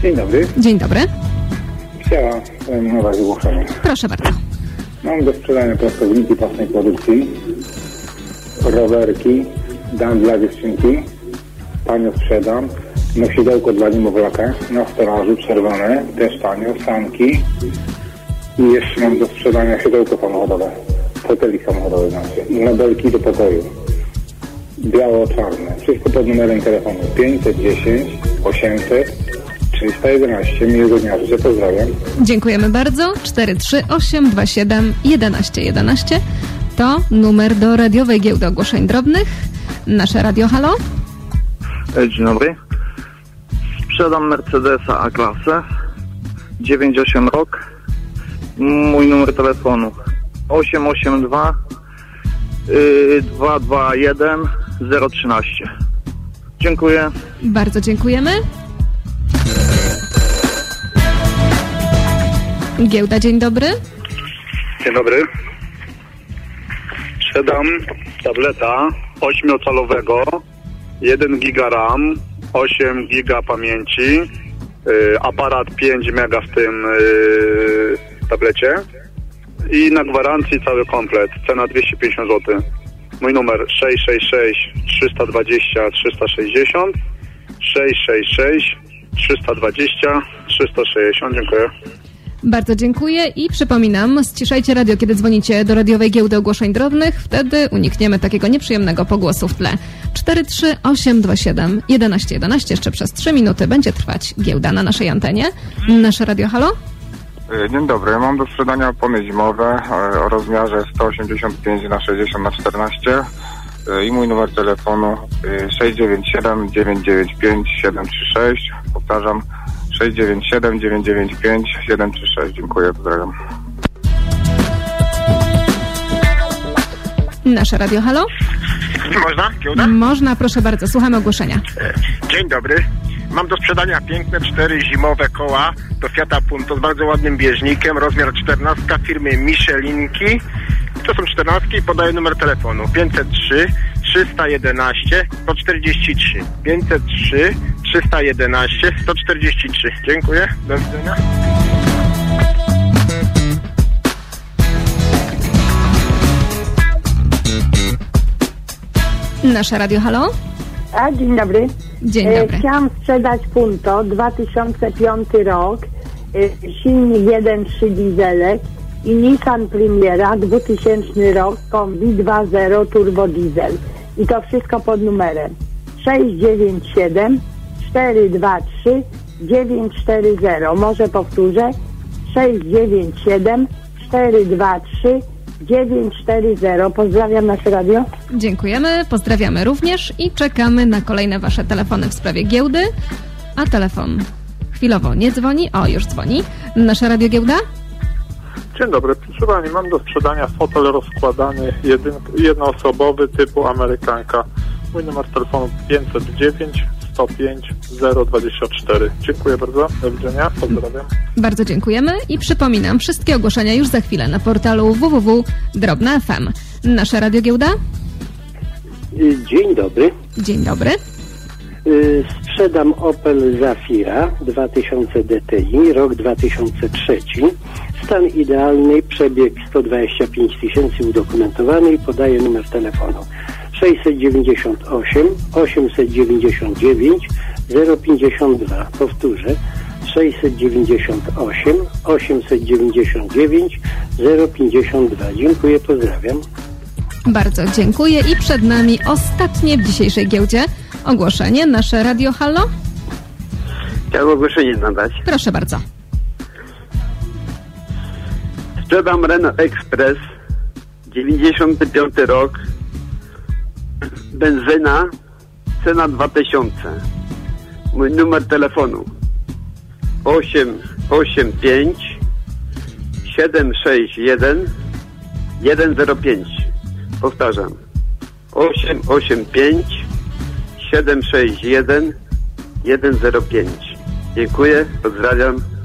Dzień dobry. Dzień dobry. Chciałam eliminować ogłoszenie. Proszę bardzo. Mam do sprzedania prostowniki własnej produkcji, rowerki, dam dla dziewczynki, tanio sprzedam, nosidełko dla niemowlaka na stelażu czerwone, też tanio, sanki i jeszcze mam do sprzedania siodełko samochodowe, foteli samochodowe znaczy, i mebelki do pokoju, biało-czarne, wszystko pod numerem telefonu 510 800 311. Miłego dnia, życzę, pozdrawiam. Dziękujemy bardzo. 43827 1111 to numer do radiowej giełdy ogłoszeń drobnych. Nasze radio, halo? Dzień dobry. Sprzedam Mercedesa A-klasę, 98 rok. Mój numer telefonu 882 221 013. Dziękuję. Bardzo dziękujemy. Giełda, dzień dobry. Dzień dobry. Sprzedam tableta 8-calowego, 1 giga RAM, 8 giga pamięci, aparat 5 mega w tym tablecie i na gwarancji cały komplet. Cena 250 zł. Mój numer 666 320 360 666 320 360. Dziękuję. Bardzo dziękuję i przypominam, ściszajcie radio, kiedy dzwonicie do radiowej giełdy ogłoszeń drobnych, wtedy unikniemy takiego nieprzyjemnego pogłosu w tle. 43827 1111, jeszcze przez 3 minuty będzie trwać giełda na naszej antenie. Nasze radio, halo? Dzień dobry, mam do sprzedania opony zimowe o rozmiarze 185 na 60 na 14 i mój numer telefonu 697 995 736, powtarzam 697 995 736. Dziękuję, pozdrawiam. Nasze radio, halo? Można? Giełda? Można, proszę bardzo, słuchamy ogłoszenia. Dzień dobry. Mam do sprzedania piękne 4 zimowe koła do Fiata Punto z bardzo ładnym bieżnikiem, rozmiar 14 firmy Michelinki. To są 14 i podaję numer telefonu 503 311 143. 503 311 143. Dziękuję. Do widzenia. Nasze radio, halo? Dzień dobry. Dzień dobry. Chciałam sprzedać Punto, 2005 rok, silnik 1.3 dieselek i Nissan Primera, 2000 rok, kombi 2.0 turbo diesel. I to wszystko pod numerem 697 423 940. Może powtórzę, 697 423 940. Pozdrawiam nasze radio. Dziękujemy, pozdrawiamy również i czekamy na kolejne wasze telefony w sprawie giełdy. A telefon chwilowo nie dzwoni. O, już dzwoni. Nasze radio giełda? Dzień dobry, proszę pani, mam do sprzedania fotel rozkładany jednoosobowy typu Amerykanka. Mój numer telefonu 509 105 024. Dziękuję bardzo, do widzenia, pozdrawiam. Bardzo dziękujemy i przypominam, wszystkie ogłoszenia już za chwilę na portalu www.drobna.fm. Nasze radio giełda? Dzień dobry. Dzień dobry. Sprzedam Opel Zafira 2000 DTI, rok 2003. Stan idealny, przebieg 125 000 udokumentowany i podaję numer telefonu 698 899 052. Powtórzę 698 899 052. Dziękuję, pozdrawiam. Bardzo dziękuję i przed nami ostatnie w dzisiejszej giełdzie ogłoszenie. Nasze radio, halo? Chciałbym ogłoszenie nadać. Proszę bardzo. Sprzedam Renault Express, 95 rok, benzyna, cena 2000. Mój numer telefonu 885 761 105. Powtarzam 885 761 105. Dziękuję, pozdrawiam.